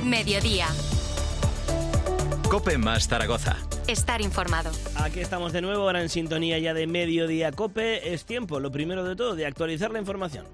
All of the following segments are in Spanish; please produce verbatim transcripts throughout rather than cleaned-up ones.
Mediodía. COPE más Zaragoza. Estar informado. Aquí estamos de nuevo, ahora en sintonía ya de Mediodía COPE. Es tiempo, lo primero de todo, de actualizar la información.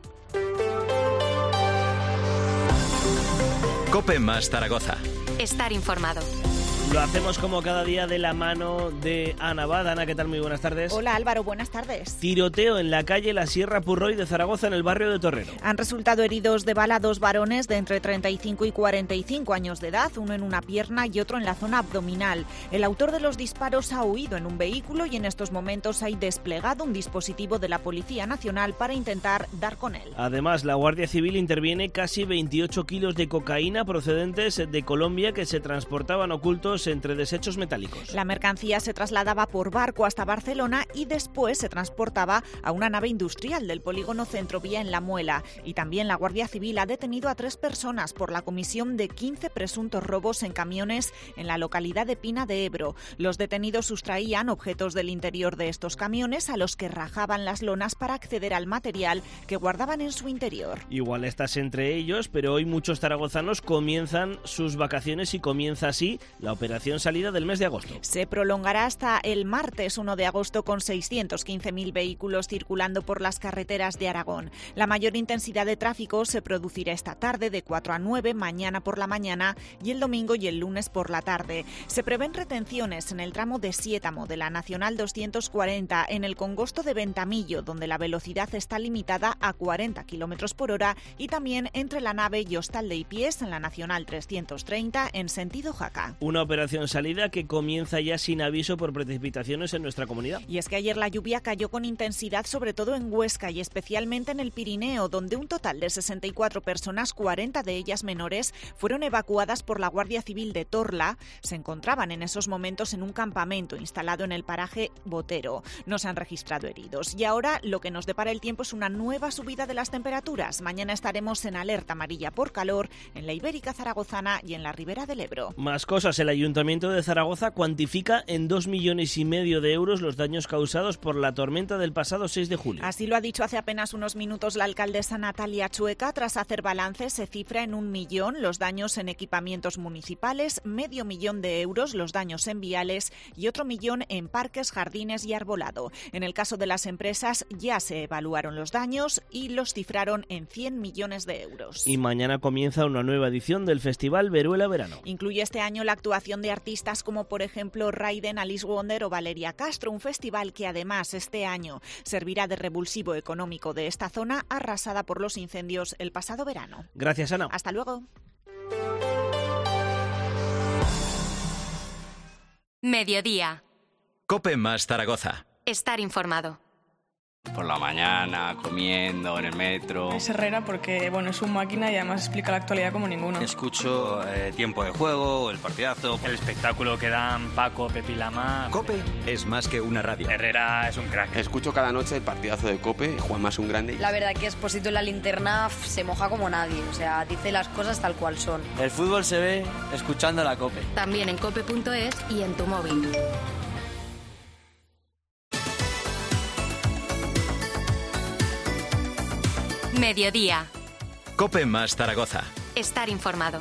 COPE más Zaragoza. Estar informado. Lo hacemos como cada día de la mano de Ana Abad. Ana, ¿qué tal? Muy buenas tardes. Hola Álvaro, buenas tardes. Tiroteo en la calle La Sierra Purroy de Zaragoza, en el barrio de Torrero. Han resultado heridos de bala dos varones de entre treinta y cinco y cuarenta y cinco años de edad, uno en una pierna y otro en la zona abdominal. El autor de los disparos ha huido en un vehículo y en estos momentos hay desplegado un dispositivo de la Policía Nacional para intentar dar con él. Además, la Guardia Civil interviene casi veintiocho kilos de cocaína procedentes de Colombia que se transportaban ocultos entre desechos metálicos. La mercancía se trasladaba por barco hasta Barcelona y después se transportaba a una nave industrial del polígono Centrovía en La Muela. Y también la Guardia Civil ha detenido a tres personas por la comisión de quince presuntos robos en camiones en la localidad de Pina de Ebro. Los detenidos sustraían objetos del interior de estos camiones a los que rajaban las lonas para acceder al material que guardaban en su interior. Igual estás entre ellos, pero hoy muchos zaragozanos comienzan sus vacaciones y comienza así la operación salida del mes de agosto. Se prolongará hasta el martes uno de agosto con seiscientos quince mil vehículos circulando por las carreteras de Aragón. La mayor intensidad de tráfico se producirá esta tarde de cuatro a nueve, mañana por la mañana y el domingo y el lunes por la tarde. Se prevén retenciones en el tramo de Siétamo de la Nacional doscientos cuarenta, en el congosto de Ventamillo, donde la velocidad está limitada a cuarenta kilómetros por hora, y también entre la Nave y Hostal de Ipiés en la Nacional trescientos treinta en sentido Jaca. Una operación salida que comienza ya sin aviso por precipitaciones en nuestra comunidad. Y es que ayer la lluvia cayó con intensidad, sobre todo en Huesca y especialmente en el Pirineo, donde un total de sesenta y cuatro personas, cuarenta de ellas menores, fueron evacuadas por la Guardia Civil de Torla. Se encontraban en esos momentos en un campamento instalado en el paraje Botero. No se han registrado heridos. Y ahora lo que nos depara el tiempo es una nueva subida de las temperaturas. Mañana estaremos en alerta amarilla por calor en la Ibérica Zaragozana y en la Ribera del Ebro. Más cosas, el Ayuntamiento de Zaragoza cuantifica en dos millones y medio de euros los daños causados por la tormenta del pasado seis de julio. Así lo ha dicho hace apenas unos minutos la alcaldesa Natalia Chueca. Tras hacer balance, se cifra en un millón los daños en equipamientos municipales, medio millón de euros los daños en viales y otro millón en parques, jardines y arbolado. En el caso de las empresas ya se evaluaron los daños y los cifraron en cien millones de euros. Y mañana comienza una nueva edición del Festival Veruela Verano. Incluye este año la actuación de artistas como por ejemplo Raiden, Alice Wonder o Valeria Castro, un festival que además este año servirá de revulsivo económico de esta zona arrasada por los incendios el pasado verano. Gracias, Ana. Hasta luego. Mediodía. COPE más Zaragoza. Estar informado. Por la mañana, comiendo, en el metro. Es Herrera porque, bueno, es un máquina y además explica la actualidad como ninguno. Escucho eh, Tiempo de Juego, el partidazo. El espectáculo que dan Paco, Pepi Lama. COPE es más que una radio. Herrera es un crack. Escucho cada noche el partidazo de COPE, Juanma es un grande. La verdad que Expósito en la linterna f, se moja como nadie, o sea, dice las cosas tal cual son. El fútbol se ve escuchando la COPE. También en cope punto es y en tu móvil. Mediodía. COPE más Zaragoza. Estar informado.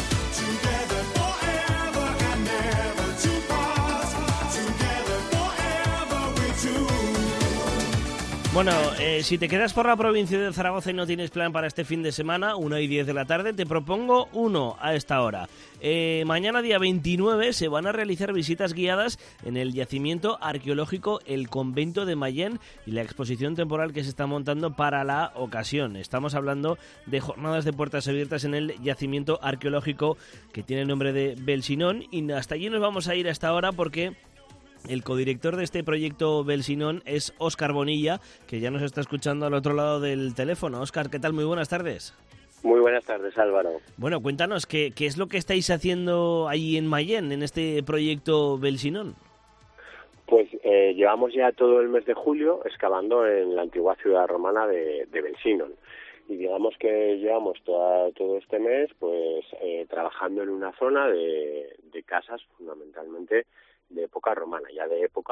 Bueno, eh, si te quedas por la provincia de Zaragoza y no tienes plan para este fin de semana, una y diez de la tarde, te propongo uno a esta hora. Eh, mañana, día veintinueve, se van a realizar visitas guiadas en el yacimiento arqueológico El Convento de Mayén y la exposición temporal que se está montando para la ocasión. Estamos hablando de jornadas de puertas abiertas en el yacimiento arqueológico que tiene el nombre de Belsinón, y hasta allí nos vamos a ir a esta hora porque el codirector de este proyecto Belsinón es Óscar Bonilla, que ya nos está escuchando al otro lado del teléfono. Óscar, ¿qué tal? Muy buenas tardes. Muy buenas tardes, Álvaro. Bueno, cuéntanos, ¿qué, qué es lo que estáis haciendo ahí en Mayén, en este proyecto Belsinón? Pues eh, llevamos ya todo el mes de julio excavando en la antigua ciudad romana de, de Belsinón. Y digamos que llevamos toda, todo este mes pues eh, trabajando en una zona de, de casas fundamentalmente de época romana, ya de época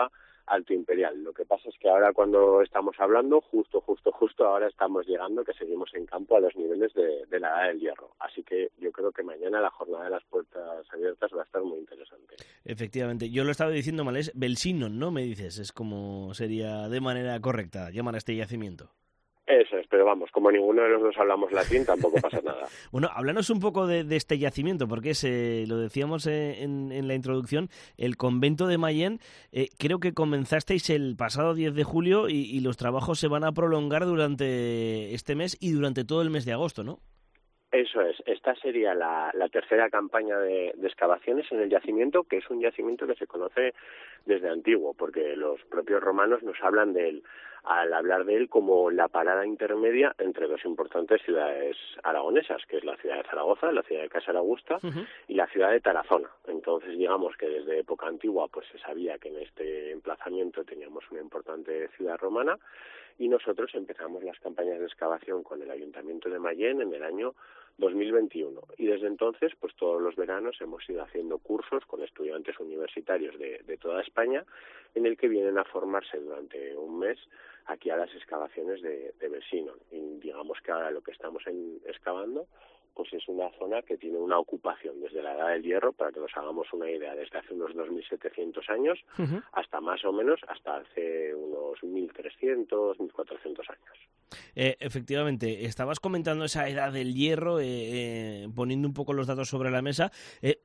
Alto Imperial. Lo que pasa es que ahora cuando estamos hablando, justo, justo, justo ahora estamos llegando, que seguimos en campo a los niveles de, de la Edad del Hierro. Así que yo creo que mañana la jornada de las puertas abiertas va a estar muy interesante. Efectivamente, yo lo estaba diciendo mal, es Belsinon, ¿no? Me dices, es como sería de manera correcta llamar a este yacimiento. Eso es, pero vamos, como ninguno de los dos hablamos latín, tampoco pasa nada. Bueno, háblanos un poco de, de este yacimiento, porque es, eh, lo decíamos eh, en, en la introducción, el convento de Mayén. Eh, creo que comenzasteis el pasado diez de julio y, y los trabajos se van a prolongar durante este mes y durante todo el mes de agosto, ¿no? Eso es, esta sería la, la tercera campaña de, de excavaciones en el yacimiento, que es un yacimiento que se conoce desde antiguo, porque los propios romanos nos hablan de él, al hablar de él como la parada intermedia entre dos importantes ciudades aragonesas, que es la ciudad de Zaragoza, la ciudad de Casa Augusta, uh-huh. y la ciudad de Tarazona. Entonces, digamos que desde época antigua pues se sabía que en este emplazamiento teníamos una importante ciudad romana, y nosotros empezamos las campañas de excavación con el Ayuntamiento de Mayén en el año dos mil veintiuno, y desde entonces pues todos los veranos hemos ido haciendo cursos con estudiantes universitarios de, de toda España, en el que vienen a formarse durante un mes aquí a las excavaciones de, de Belsinon. Y digamos que ahora lo que estamos en, excavando pues es una zona que tiene una ocupación desde la Edad del Hierro, para que nos hagamos una idea, desde hace unos dos mil setecientos años uh-huh. hasta más o menos hasta hace unos mil trescientos, mil cuatrocientos años. Eh, efectivamente, estabas comentando esa Edad del Hierro, eh, eh, poniendo un poco los datos sobre la mesa. Eh,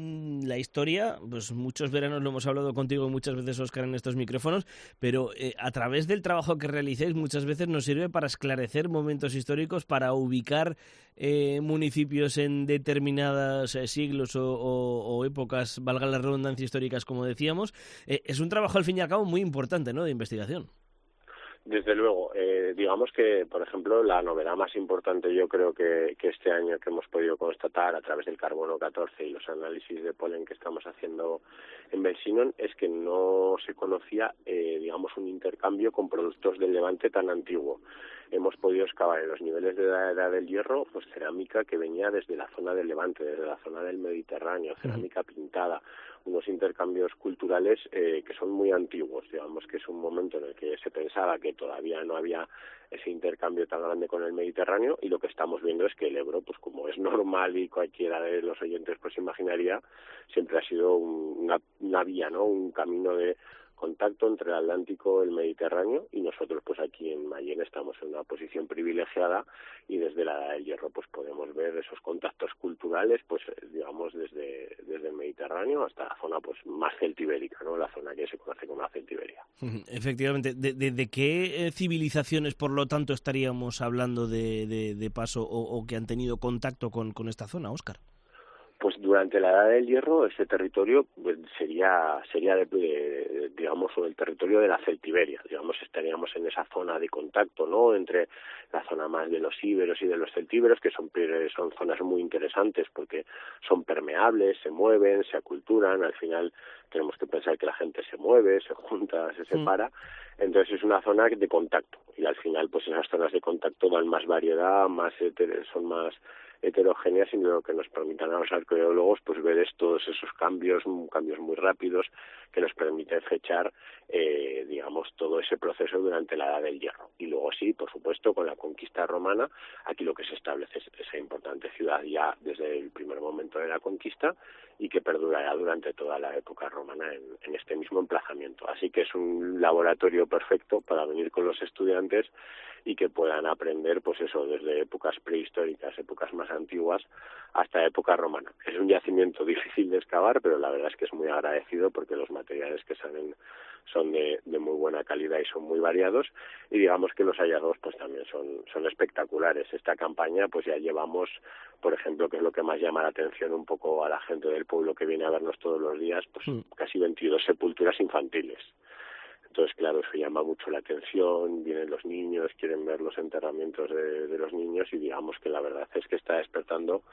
la historia, pues muchos veranos lo hemos hablado contigo muchas veces, Óscar, en estos micrófonos, pero eh, a través del trabajo que realicéis muchas veces nos sirve para esclarecer momentos históricos, para ubicar eh, municipios en determinados eh, siglos o, o, o épocas, valga la redundancia, históricas, como decíamos. Eh, es un trabajo, al fin y al cabo, muy importante, ¿no?, de investigación. Desde luego, eh, digamos que, por ejemplo, la novedad más importante yo creo que, que este año que hemos podido constatar a través del carbono catorce y los análisis de polen que estamos haciendo en Belsinon es que no se conocía, eh, digamos, un intercambio con productos del Levante tan antiguo. Hemos podido excavar en los niveles de la Edad del Hierro pues cerámica que venía desde la zona del Levante, desde la zona del Mediterráneo, cerámica pintada, unos intercambios culturales eh, que son muy antiguos. Digamos que es un momento en el que se pensaba que todavía no había ese intercambio tan grande con el Mediterráneo, y lo que estamos viendo es que el Ebro, pues como es normal y cualquiera de los oyentes pues imaginaría, siempre ha sido un, una, una vía, ¿no?, un camino de contacto entre el Atlántico y el Mediterráneo, y nosotros pues aquí en Mayén estamos en una posición privilegiada, y desde la Edad del Hierro pues podemos ver esos contactos culturales, pues digamos desde desde el Mediterráneo hasta la zona pues más celtibérica, ¿no?, la zona que se conoce como la Celtiberia. Efectivamente. ¿De, de, de qué civilizaciones, por lo tanto, estaríamos hablando de, de, de paso o, o que han tenido contacto con, con esta zona, Óscar? Pues durante la Edad del Hierro ese territorio pues, sería sería de, de, digamos el territorio de la Celtiberia, digamos estaríamos en esa zona de contacto, ¿no?, entre la zona más de los íberos y de los celtíberos, que son son zonas muy interesantes porque son permeables, se mueven, se aculturan, al final tenemos que pensar que la gente se mueve, se junta, se separa, mm. entonces es una zona de contacto, y al final pues esas zonas de contacto dan más variedad, más son más heterogéneas, y lo que nos permitan a los arqueólogos pues ver estos esos cambios, cambios muy rápidos que nos permiten fechar eh, digamos todo ese proceso durante la Edad del Hierro. Y luego sí, por supuesto, con la conquista romana, aquí lo que se establece es esa importante ciudad ya desde el primer momento de la conquista, y que perdurará durante toda la época romana en, en este mismo emplazamiento. Así que es un laboratorio perfecto para venir con los estudiantes y que puedan aprender, pues eso, desde épocas prehistóricas, épocas más antiguas, hasta época romana. Es un yacimiento difícil de excavar, pero la verdad es que es muy agradecido porque los materiales que salen son de, de muy buena calidad y son muy variados, y digamos que los hallazgos pues también son, son espectaculares. Esta campaña pues ya llevamos, por ejemplo, que es lo que más llama la atención un poco a la gente del pueblo que viene a vernos todos los días, pues mm. casi veintidós sepulturas infantiles. Entonces, claro, eso llama mucho la atención, vienen los niños, quieren ver los enterramientos de, de los niños, y digamos que la verdad es que está despertando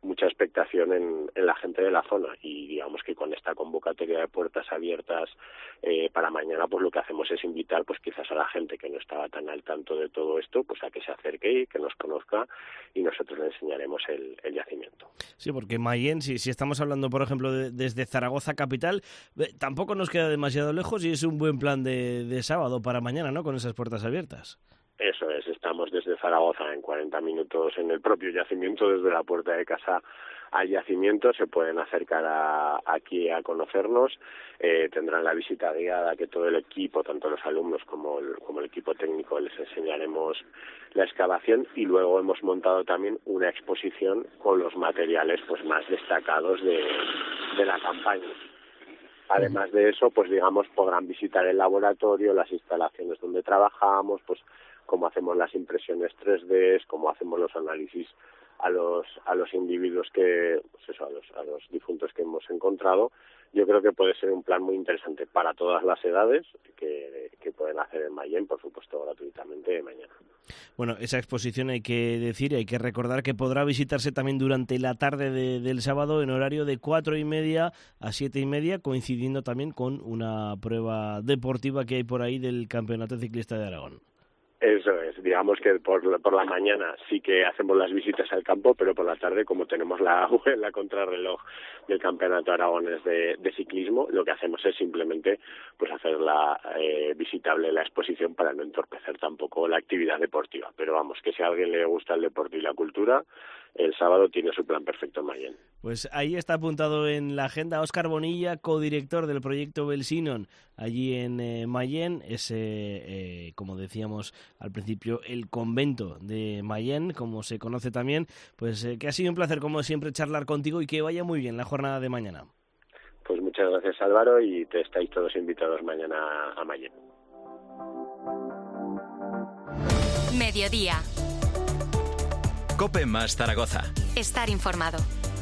mucha expectación en, en la gente de la zona, y digamos que con esta convocatoria de puertas abiertas eh, para mañana, pues lo que hacemos es invitar pues quizás a la gente que no estaba tan al tanto de todo esto, pues a que se acerque y que nos conozca, y nosotros le enseñaremos el, el yacimiento. Sí, porque Mayén, si, si estamos hablando, por ejemplo, de, desde Zaragoza capital, eh, tampoco nos queda demasiado lejos y es un buen plan de, de sábado para mañana, ¿no?, con esas puertas abiertas. Eso es, estamos desde Zaragoza en cuarenta minutos en el propio yacimiento, desde la puerta de casa al yacimiento. Se pueden acercar a, aquí a conocernos, eh, tendrán la visita guiada que todo el equipo, tanto los alumnos como el, como el equipo técnico, les enseñaremos la excavación, y luego hemos montado también una exposición con los materiales pues más destacados de, de la campaña. Además de eso, pues digamos, podrán visitar el laboratorio, las instalaciones donde trabajamos, pues cómo hacemos las impresiones tres D, cómo hacemos los análisis a los a los individuos que, pues eso, a los a los difuntos que hemos encontrado. Yo creo que puede ser un plan muy interesante para todas las edades que, que pueden hacer en Mayén, por supuesto, gratuitamente mañana. Bueno, esa exposición hay que decir, hay que recordar que podrá visitarse también durante la tarde de, del sábado en horario de cuatro y media a siete y media, coincidiendo también con una prueba deportiva que hay por ahí del Campeonato Ciclista de Aragón. Eso es, digamos que por, por la mañana sí que hacemos las visitas al campo, pero por la tarde, como tenemos la, la contrarreloj del Campeonato Aragonés de, de Ciclismo, lo que hacemos es simplemente pues hacerla eh, visitable la exposición para no entorpecer tampoco la actividad deportiva. Pero vamos, que si a alguien le gusta el deporte y la cultura, el sábado tiene su plan perfecto en Mayén. Pues ahí está apuntado en la agenda. Óscar Bonilla, codirector del proyecto Belsinon, allí en eh, Mayén, es, eh, eh, como decíamos al principio, el convento de Mayén, como se conoce también. Pues eh, que ha sido un placer, como siempre, charlar contigo y que vaya muy bien la jornada de mañana. Pues muchas gracias, Álvaro, y te estáis todos invitados mañana a Mayén. Mediodía. COPE más Zaragoza. Estar informado.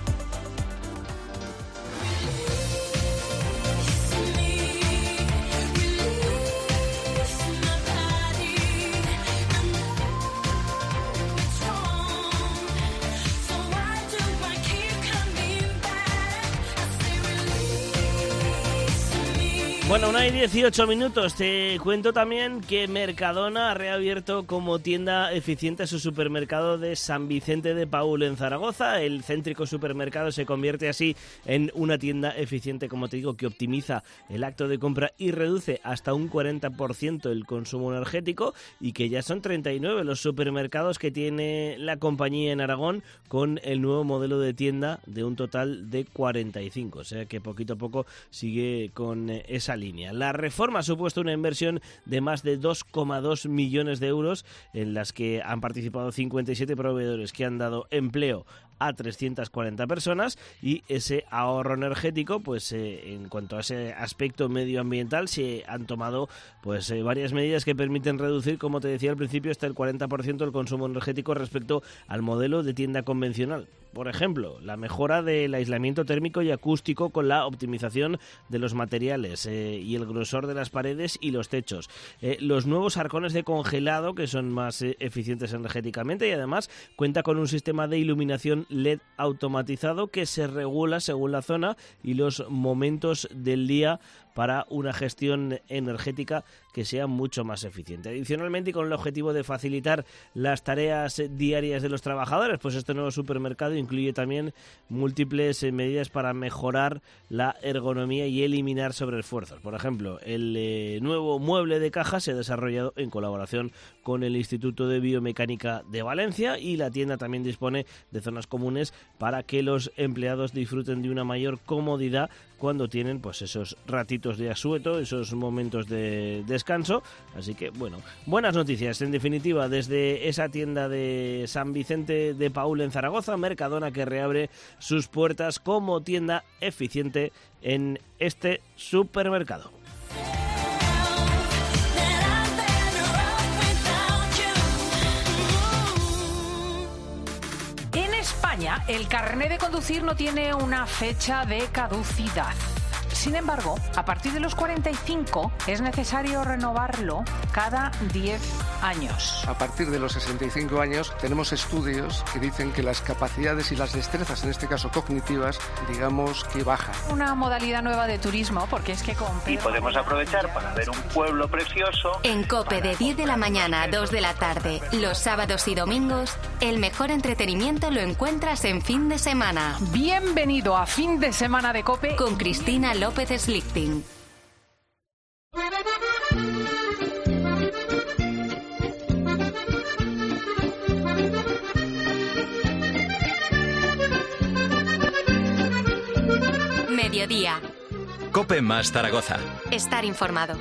Bueno, una y dieciocho minutos. Te cuento también que Mercadona ha reabierto como tienda eficiente su supermercado de San Vicente de Paúl en Zaragoza. El céntrico supermercado se convierte así en una tienda eficiente, como te digo, que optimiza el acto de compra y reduce hasta un cuarenta por ciento el consumo energético, y que ya son treinta y nueve los supermercados que tiene la compañía en Aragón, con el nuevo modelo de tienda de un total de cuarenta y cinco. O sea que poquito a poco sigue con esa línea. La reforma ha supuesto una inversión de más de dos coma dos millones de euros, en las que han participado cincuenta y siete proveedores que han dado empleo a trescientas cuarenta personas, y ese ahorro energético, pues eh, en cuanto a ese aspecto medioambiental, se han tomado pues eh, varias medidas que permiten reducir, como te decía al principio, hasta el cuarenta por ciento el consumo energético respecto al modelo de tienda convencional. Por ejemplo, la mejora del aislamiento térmico y acústico con la optimización de los materiales eh, y el grosor de las paredes y los techos. Eh, los nuevos arcones de congelado, que son más eh, eficientes energéticamente, y además cuenta con un sistema de iluminación L E D automatizado que se regula según la zona y los momentos del día para una gestión energética que sea mucho más eficiente. Adicionalmente, y con el objetivo de facilitar las tareas diarias de los trabajadores, pues este nuevo supermercado incluye también múltiples medidas para mejorar la ergonomía y eliminar sobreesfuerzos. Por ejemplo, el eh, nuevo mueble de caja se ha desarrollado en colaboración con el Instituto de Biomecánica de Valencia, y la tienda también dispone de zonas comunes para que los empleados disfruten de una mayor comodidad cuando tienen pues esos ratitos de asueto, esos momentos de descanso. Así que, bueno, buenas noticias, en definitiva, desde esa tienda de San Vicente de Paúl en Zaragoza, Mercadona, que reabre sus puertas como tienda eficiente en este supermercado. El carné de conducir no tiene una fecha de caducidad. Sin embargo, a partir de los cuarenta y cinco es necesario renovarlo cada diez años. A partir de los sesenta y cinco años tenemos estudios que dicen que las capacidades y las destrezas, en este caso cognitivas, digamos que bajan. Una modalidad nueva de turismo, porque es que con Pedro y podemos aprovechar para ver un pueblo precioso. En COPE de diez de la mañana a dos de la tarde, los sábados y domingos, el mejor entretenimiento lo encuentras en Fin de Semana. Bienvenido a Fin de Semana de COPE con Cristina López Slichting. Mediodía. COPE más Zaragoza. Estar informado.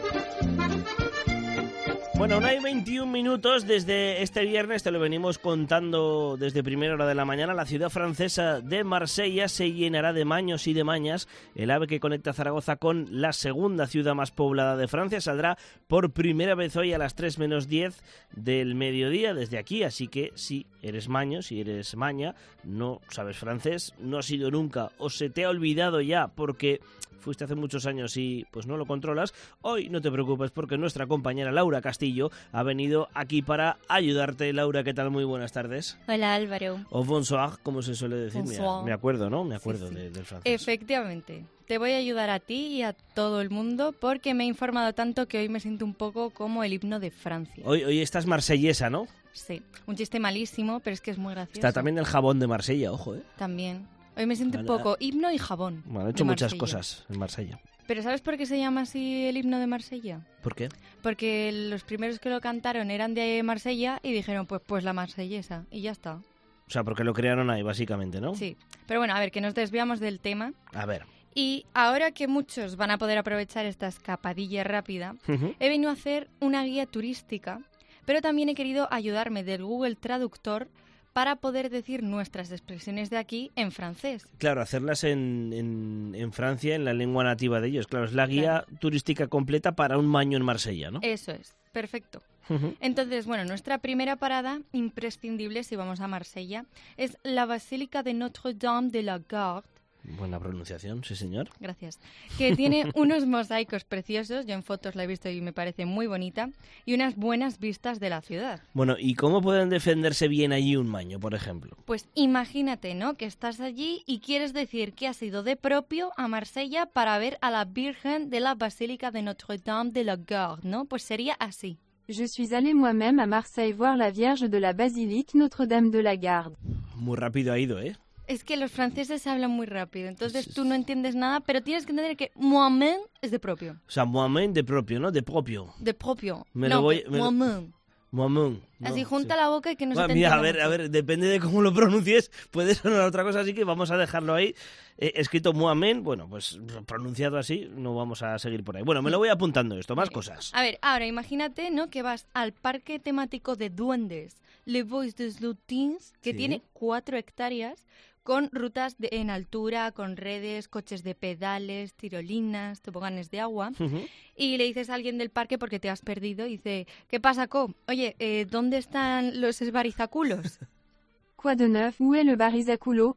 Bueno, una y veintiún minutos desde este viernes, te lo venimos contando desde primera hora de la mañana. La ciudad francesa de Marsella se llenará de maños y de mañas. El AVE que conecta Zaragoza con la segunda ciudad más poblada de Francia saldrá por primera vez hoy a las tres menos diez del mediodía desde aquí. Así que si eres maño, si eres maña, no sabes francés, no has ido nunca o se te ha olvidado ya porque fuiste hace muchos años y pues no lo controlas, hoy no te preocupes porque nuestra compañera Laura Castillo ha venido aquí para ayudarte. Laura, ¿qué tal? Muy buenas tardes. Hola, Álvaro. O bonsoir, como se suele decir. Me, me acuerdo, ¿no? Me acuerdo sí, sí. De, del francés. Efectivamente. Te voy a ayudar a ti y a todo el mundo porque me he informado tanto que hoy me siento un poco como el himno de Francia. Hoy, hoy estás marsellesa, ¿no? Sí. Un chiste malísimo, pero es que es muy gracioso. Está también el jabón de Marsella, ojo, ¿eh? También. Hoy me siento vale. un poco himno y jabón. Bueno, he hecho muchas cosas en Marsella. ¿Pero sabes por qué se llama así el himno de Marsella? ¿Por qué? Porque los primeros que lo cantaron eran de Marsella y dijeron, pues pues la marsellesa, y ya está. O sea, porque lo crearon ahí, básicamente, ¿no? Sí. Pero bueno, a ver, que nos desviamos del tema. A ver. Y ahora que muchos van a poder aprovechar esta escapadilla rápida, uh-huh. he venido a hacer una guía turística, pero también he querido ayudarme del Google Traductor para poder decir nuestras expresiones de aquí en francés. Claro, hacerlas en, en, en Francia, en la lengua nativa de ellos. Claro, es la guía claro. turística completa para un maño en Marsella, ¿no? Eso es, perfecto. Uh-huh. Entonces, bueno, nuestra primera parada, imprescindible si vamos a Marsella, es la Basílica de Notre-Dame de la Garde. Buena pronunciación, sí señor. Gracias. Que tiene unos mosaicos preciosos, yo en fotos la he visto y me parece muy bonita, y unas buenas vistas de la ciudad. Bueno, ¿y cómo pueden defenderse bien allí un maño, por ejemplo? Pues imagínate, ¿no?, que estás allí y quieres decir que has ido de propio a Marsella para ver a la Virgen de la Basílica de Notre-Dame de la Garde, ¿no? Pues sería así. Je suis allée moi-même à Marseille voir la Vierge de la Basilique Notre-Dame de la Garde. Muy rápido ha ido, ¿eh? Es que los franceses hablan muy rápido, entonces tú no entiendes nada, pero tienes que entender que moi-même es de propio. O sea, moi-même de propio, ¿no? De propio. De propio. Me no, lo voy, me moi-même. Moi-même. No, así junta sí. la boca y que no bueno, se te mira, entienda a ver, mucho. a ver, depende de cómo lo pronuncies, puede sonar otra cosa, así que vamos a dejarlo ahí. Eh, escrito moi-même, bueno, pues pronunciado así, no vamos a seguir por ahí. Bueno, me lo voy apuntando esto, más cosas. A ver, ahora imagínate, ¿no?, que vas al parque temático de duendes, Le Bois des Lutins, que sí. tiene cuatro hectáreas, con rutas de, en altura, con redes, coches de pedales, tirolinas, toboganes de agua. Uh-huh. Y le dices a alguien del parque porque te has perdido y dice, ¿qué pasa, Co? Oye, eh, ¿dónde están los esbarizaculos? Quoi de neuf? Où est le barizaculo?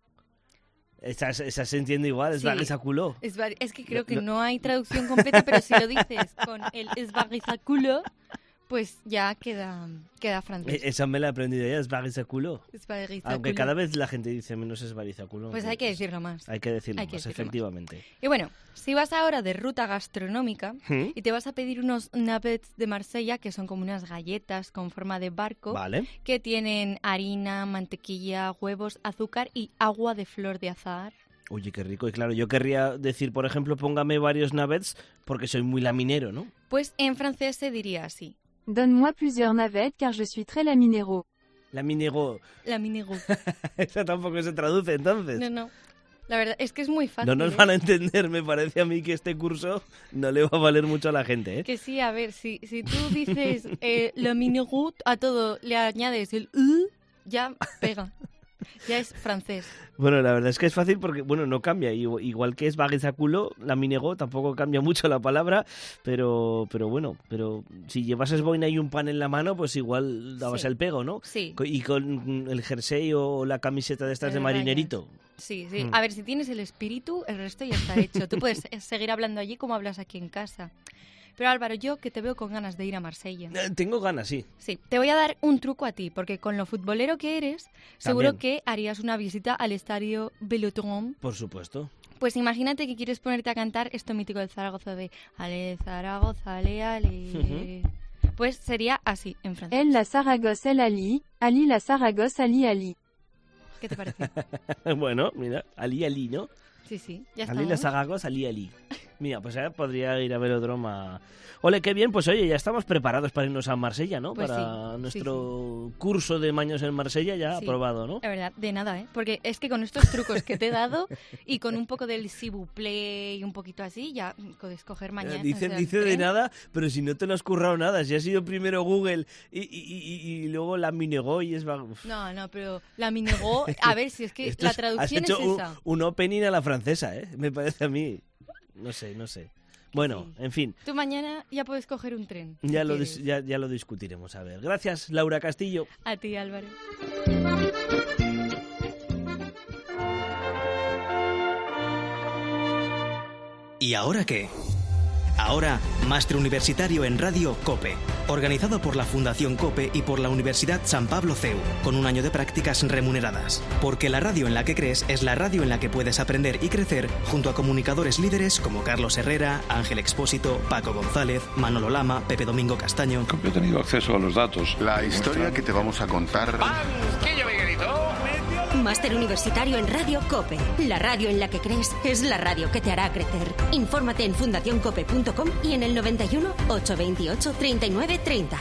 Esa, esa se entiende igual, es sí. barizaculo. Es, bar- es que creo que no hay traducción completa, pero si lo dices con el esbarizaculo, pues ya queda, queda francés. Esa me la he aprendido ya, es barizaculo. Es barizaculo. Aunque cada vez la gente dice menos es barizaculo. Pues hay que decirlo más. Hay que decirlo hay que más, decirlo efectivamente. Más. Y bueno, si vas ahora de ruta gastronómica ¿Mm? y te vas a pedir unos navets de Marsella, que son como unas galletas con forma de barco, vale. que tienen harina, mantequilla, huevos, azúcar y agua de flor de azahar. Oye, qué rico. Y claro, yo querría decir, por ejemplo, póngame varios navets porque soy muy laminero, ¿no? Pues en francés se diría así. Donne-moi plusieurs navettes car je suis très laminero. Laminero. Laminero. Eso tampoco se traduce entonces. No, no. La verdad es que es muy fácil. No nos ¿eh? van a entender, me parece a mí que este curso no le va a valer mucho a la gente, ¿eh? Que sí, a ver, si, si tú dices eh, laminero, a todo le añades el u, ya pega. Ya es francés. Bueno, la verdad es que es fácil porque, bueno, no cambia. Igual que es barizaculo, laminero, tampoco cambia mucho la palabra, pero pero bueno, pero si llevases boina y un pan en la mano, pues igual dabas sí. el pego, ¿no? Sí. Y con el jersey o la camiseta de estas de marinerito. Sí, sí. Mm. A ver, si tienes el espíritu, el resto ya está hecho. Tú puedes seguir hablando allí como hablas aquí en casa. Pero Álvaro, yo que te veo con ganas de ir a Marsella. Eh, tengo ganas, sí. Sí, te voy a dar un truco a ti, porque con lo futbolero que eres, seguro También. que harías una visita al estadio Velodrome. Por supuesto. Pues imagínate que quieres ponerte a cantar esto mítico del Zaragoza de Ale Zaragoza, ale, ale. Uh-huh. Pues sería así, en francés. Elle la Saragosse, elle Ali, Ali la Saragosse, Ali Ali. ¿Qué te parece? Bueno, mira, Ali Ali, ¿no? Sí, sí, ya está. Ali la Saragosse, Ali Ali. Mira, pues eh, podría ir a Velodrome a... Ole, qué bien, pues oye, ya estamos preparados para irnos a Marsella, ¿no? Pues para sí, nuestro sí, sí. curso de Maños en Marsella ya Sí, aprobado, ¿no? La verdad, de nada, ¿eh? Porque es que con estos trucos que te he dado y con un poco del s'il vous plaît y un poquito así, ya puedes coger mañana. Eh, dice o sea, dice de tren. nada, pero si no te lo has currado nada, si ha sido primero Google y, y, y, y luego la Minego y es... Uf. No, no, pero la Minego, a ver, si es que Esto la es- traducción has hecho es un, esa. un opening a la francesa, ¿eh? Me parece a mí. No sé, no sé. Bueno, en fin, Tú mañana ya puedes coger un tren. si ya lo, quieres. dis- ya, ya lo discutiremos. A ver, gracias, Laura Castillo. A ti, Álvaro. ¿Y ahora qué? Ahora, Máster Universitario en Radio COPE, organizado por la Fundación COPE y por la Universidad San Pablo C E U, con un año de prácticas remuneradas. Porque la radio en la que crees es la radio en la que puedes aprender y crecer junto a comunicadores líderes como Carlos Herrera, Ángel Expósito, Paco González, Manolo Lama, Pepe Domingo Castaño. Yo he tenido acceso a los datos. La historia que te vamos a contar... ¡Banquillo, Miguelito! Máster Universitario en Radio COPE. La radio en la que crees es la radio que te hará crecer. Infórmate en fundación cope punto com y en el noventa y uno, ochocientos veintiocho, treinta y nueve treinta.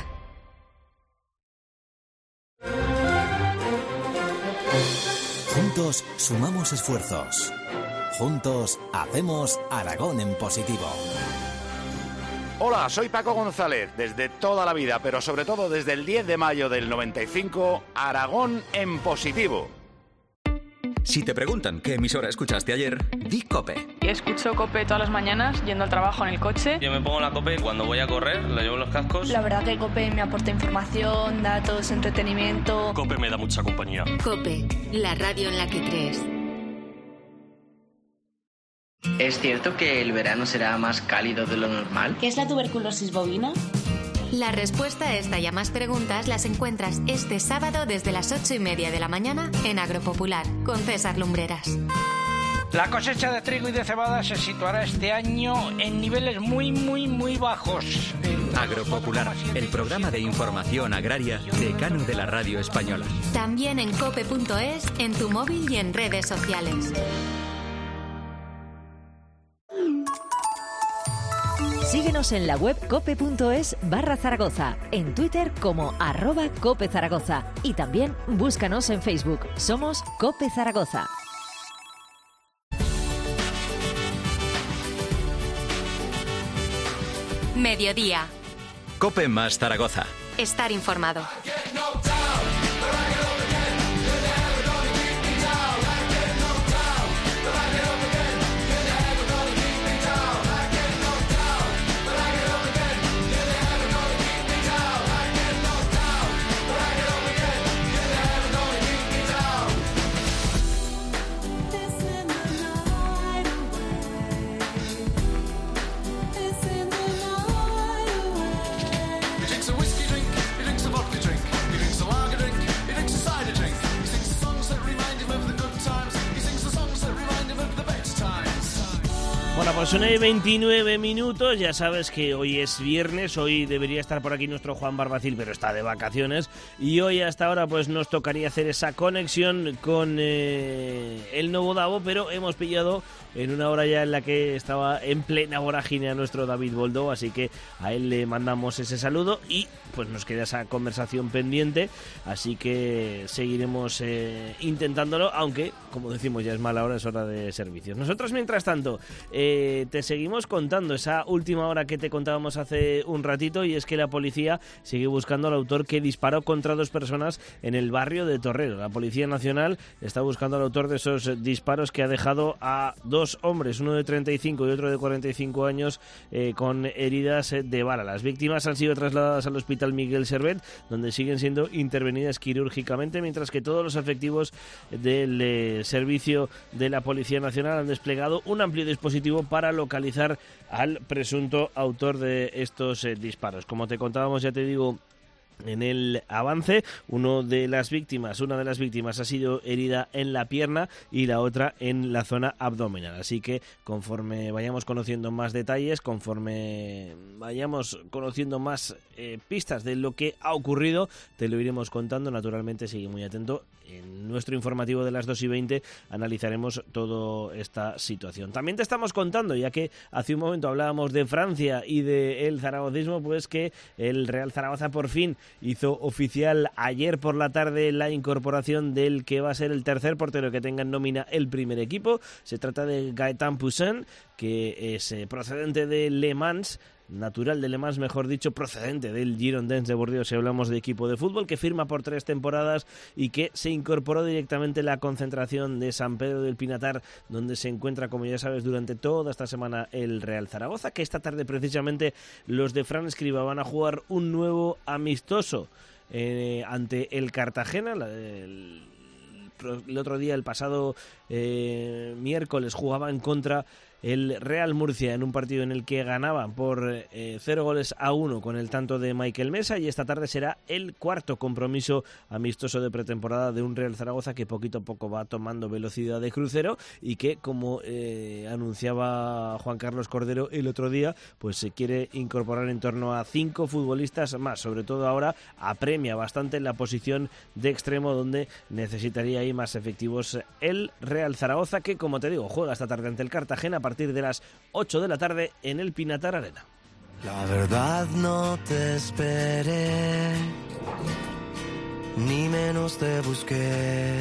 Juntos sumamos esfuerzos. Juntos hacemos Aragón en positivo. Hola, soy Paco González, desde toda la vida, pero sobre todo desde el diez de mayo del noventa y cinco, Aragón en positivo. Si te preguntan qué emisora escuchaste ayer, di COPE. Escucho COPE todas las mañanas, yendo al trabajo en el coche. Yo me pongo la COPE cuando voy a correr, la llevo en los cascos. La verdad que COPE me aporta información, datos, entretenimiento. COPE me da mucha compañía. COPE, la radio en la que crees. ¿Es cierto que el verano será más cálido de lo normal? ¿Qué es la tuberculosis bovina? La respuesta a esta y a más preguntas las encuentras este sábado desde las ocho y media de la mañana en Agropopular con César Lumbreras. La cosecha de trigo y de cebada se situará este año en niveles muy, muy, muy bajos. Agropopular, el programa de información agraria decano de la radio española. También en cope punto es, en tu móvil y en redes sociales. Síguenos en la web cope.es barra Zaragoza, en Twitter como arroba Cope Zaragoza y también búscanos en Facebook. Somos Cope Zaragoza. Mediodía. COPE más Zaragoza. Estar informado. Bueno, pues una y veintinueve minutos, ya sabes que hoy es viernes, hoy debería estar por aquí nuestro Juan Barbacil, pero está de vacaciones, y hoy hasta ahora pues nos tocaría hacer esa conexión con eh, el Novo Davo, pero hemos pillado en una hora ya en la que estaba en plena vorágine a nuestro David Boldó, así que a él le mandamos ese saludo y pues nos queda esa conversación pendiente, así que seguiremos eh, intentándolo, aunque como decimos ya es mala hora, es hora de servicios. Nosotros mientras tanto eh, te seguimos contando esa última hora que te contábamos hace un ratito, y es que la policía sigue buscando al autor que disparó contra dos personas en el barrio de Torrero. La Policía Nacional está buscando al autor de esos disparos que ha dejado a dos hombres, uno de treinta y cinco y otro de cuarenta y cinco años, eh, con heridas eh, de bala. Las víctimas han sido trasladadas al Hospital Miguel Servet, donde siguen siendo intervenidas quirúrgicamente, mientras que todos los efectivos del eh, servicio de la Policía Nacional han desplegado un amplio dispositivo para para localizar al presunto autor de estos eh, disparos. Como te contábamos, ya te digo, en el avance, uno de las víctimas, una de las víctimas ha sido herida en la pierna y la otra en la zona abdominal. Así que conforme vayamos conociendo más detalles, conforme vayamos conociendo más eh, pistas de lo que ha ocurrido, te lo iremos contando. Naturalmente, sigue muy atento. En nuestro informativo de las dos y veinte analizaremos toda esta situación. También te estamos contando, ya que hace un momento hablábamos de Francia y del zaragocismo, pues que el Real Zaragoza por fin hizo oficial ayer por la tarde la incorporación del que va a ser el tercer portero que tenga en nómina el primer equipo. Se trata de Gaëtan Poussin, que es eh, procedente de Le Mans, natural de Le Mans, mejor dicho, procedente del Girondins de Bordeaux, si hablamos de equipo de fútbol, que firma por tres temporadas y que se incorporó directamente en la concentración de San Pedro del Pinatar, donde se encuentra, como ya sabes, durante toda esta semana el Real Zaragoza, que esta tarde precisamente los de Fran Escribá van a jugar un nuevo amistoso eh, ante el Cartagena. La, el, el otro día, el pasado eh, miércoles, jugaba en contra el Real Murcia en un partido en el que ganaban por eh, cero goles a uno con el tanto de Michael Mesa, y esta tarde será el cuarto compromiso amistoso de pretemporada de un Real Zaragoza que poquito a poco va tomando velocidad de crucero y que, como eh, anunciaba Juan Carlos Cordero el otro día, pues se quiere incorporar en torno a cinco futbolistas más. Sobre todo ahora apremia bastante en la posición de extremo, donde necesitaría ahí más efectivos el Real Zaragoza, que, como te digo, juega esta tarde ante el Cartagena a partir de las ocho de la tarde en el Pinatar Arena. La verdad, no te esperé, ni menos te busqué,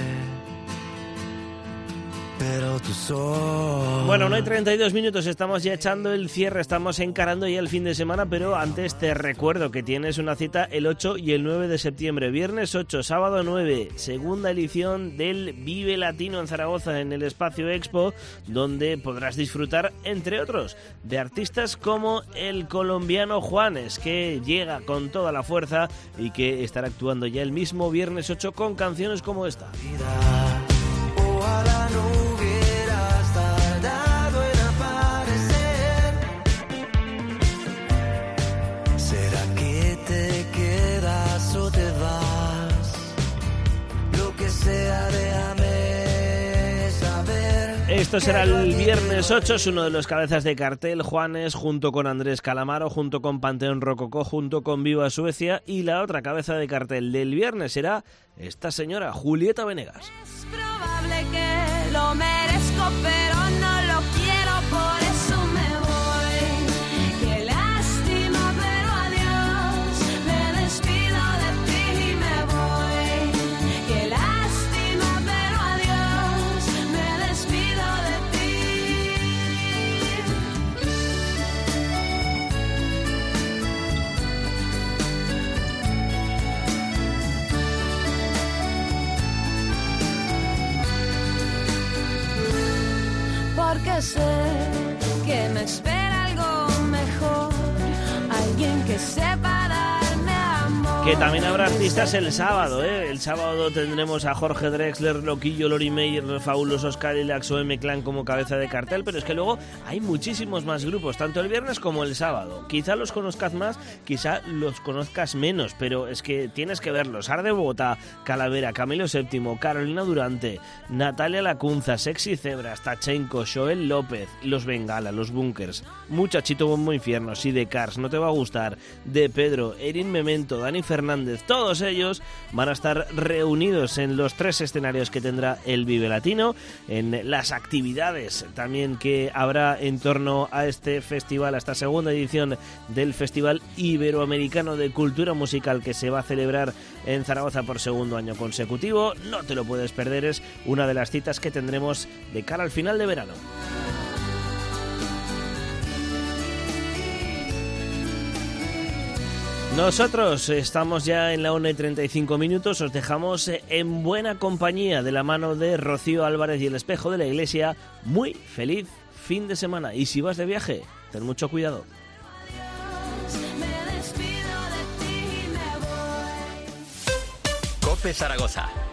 pero tú sos... Bueno, no hay treinta y dos minutos, estamos ya echando el cierre, estamos encarando ya el fin de semana, pero antes te recuerdo que tienes una cita el ocho y el nueve de septiembre, viernes ocho, sábado nueve, segunda edición del Vive Latino en Zaragoza, en el Espacio Expo, donde podrás disfrutar, entre otros, de artistas como el colombiano Juanes, que llega con toda la fuerza y que estará actuando ya el mismo viernes ocho con canciones como esta. Ojalá no hubieras tardado en aparecer. ¿Será que te quedas o te vas? Lo que sea, déjame saber. Esto será el viernes ocho, es uno de los cabezas de cartel, Juanes, junto con Andrés Calamaro, junto con Panteón Rococó, junto con Viva Suecia, y la otra cabeza de cartel del viernes será esta señora, Julieta Venegas. Que lo merezco, pero no lo quiero, por eso me voy. Qué lástima, pero adiós. Me despido de ti y me voy. Qué lástima, pero adiós. Me despido de ti. Porque sé que me espera algo mejor, alguien que sepa darme amor. Que también habrá artistas el sábado, ¿eh? El sábado tendremos a Jorge Drexler, Loquillo, Lori Meyer, Fabulosos Cadillacs o M-Clan como cabeza de cartel, pero es que luego hay muchísimos más grupos, tanto el viernes como el sábado. Quizá los conozcas más, quizá los conozcas menos, pero es que tienes que verlos. Ar de Bogotá, Calavera, Camilo séptimo, Carolina Durante, Natalia Lacunza, Sexy Zebras, Tachenko, Joel López, Los Bengala, Los Bunkers, Muchachito Bombo Infierno, Sidecars, No Te Va a Gustar, De Pedro, Erin Memento, Dani Fernández, todos ellos van a estar reunidos en los tres escenarios que tendrá el Vive Latino, en las actividades también que habrá en torno a este festival, a esta segunda edición del Festival Iberoamericano de Cultura Musical que se va a celebrar en Zaragoza por segundo año consecutivo. No te lo puedes perder, es una de las citas que tendremos de cara al final de verano. Nosotros estamos ya en la una y treinta y cinco minutos, os dejamos en buena compañía de la mano de Rocío Álvarez y el Espejo de la Iglesia. Muy feliz fin de semana, y si vas de viaje, ten mucho cuidado. COPE Zaragoza.